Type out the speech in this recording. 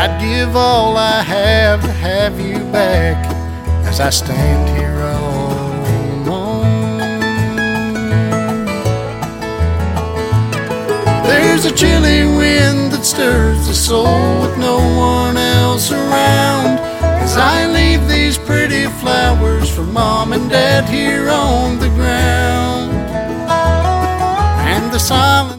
I'd give all I have you back as I stand here all alone. There's a chilly wind that stirs the soul with no one else around, as I leave these pretty flowers for Mom and Dad here on the ground. And the silence